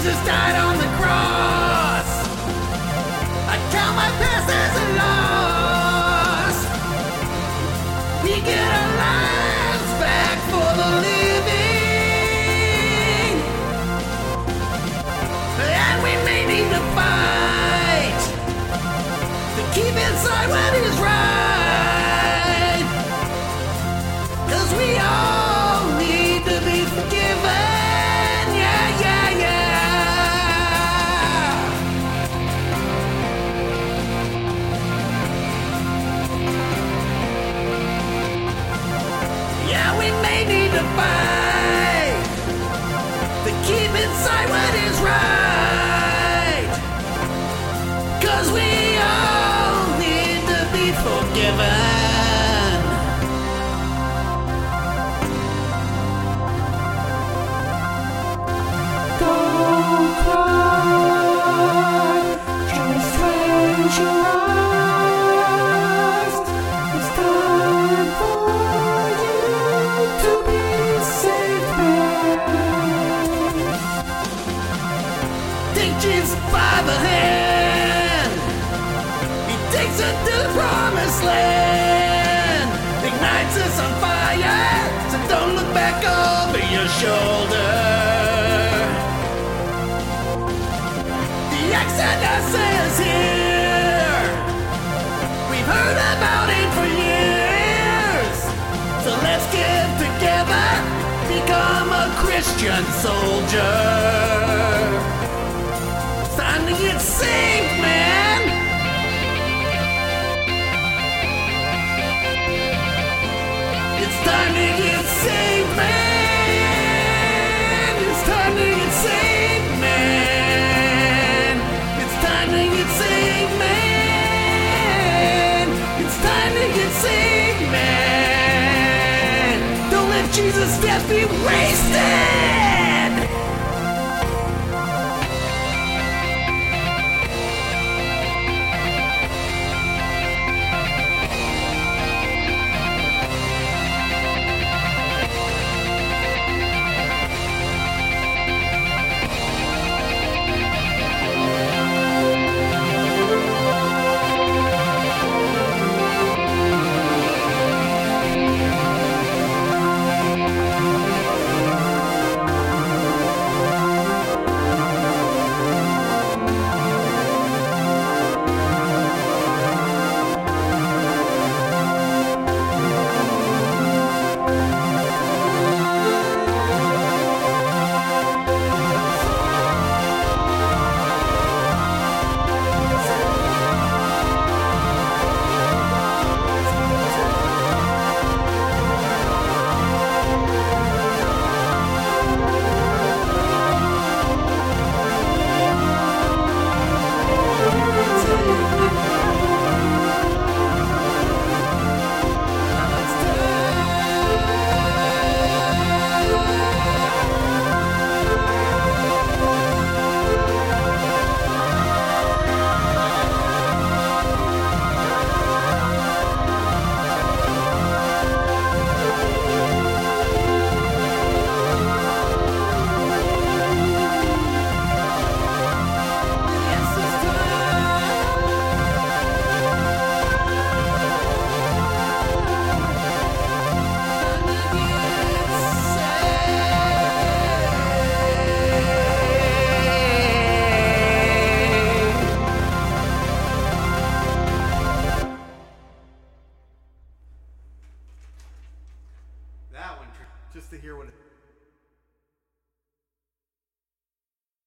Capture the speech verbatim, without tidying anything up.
Jesus died on the cross. I count my past as a loss. We get our lives back for the living, and we may need to fight to keep inside what is right, 'cause we all need to be forgiven. Yeah, yeah, yeah. Yeah, we may need to fight to keep inside what is right, 'cause we all need to be forgiven. Don't cry, just close your eyes. It's time for you to be saved, man. Take Jesus by the hand. He takes us to the promised land. Ignites us on fire, so don't look back over your shoulder. The Exodus is here. We've heard about it for years. So let's get together, become a Christian soldier. It's time to get saved, man. It's time to get saved, man. It's time to get saved, man. It's time to get saved, man. It's time to get saved, man. Don't let Jesus' death be wasted. That one, just to hear what it